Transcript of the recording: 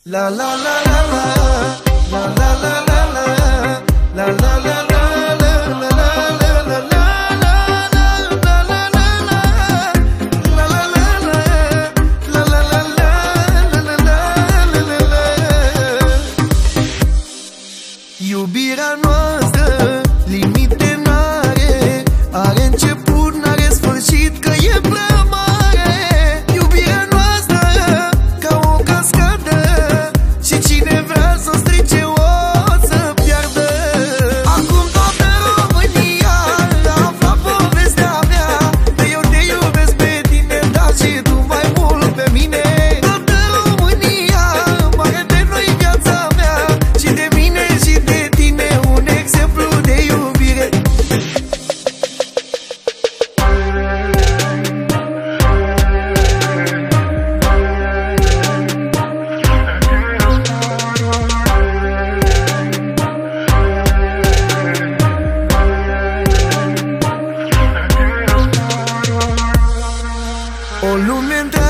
La la la la la la la la la la la la la iubirea noastră limite n-are, are început, n-are sfârșit, că e prea mare. Iubirea noastră ca o cascadă și cine vrea să o strice o să piardă. Acum toată România a aflat povestea mea, că eu te iubesc pe tine, dar și tu mai mult pe mine. Toată România mare de noi viața mea și de mine și de un exemplu de iubire. O lume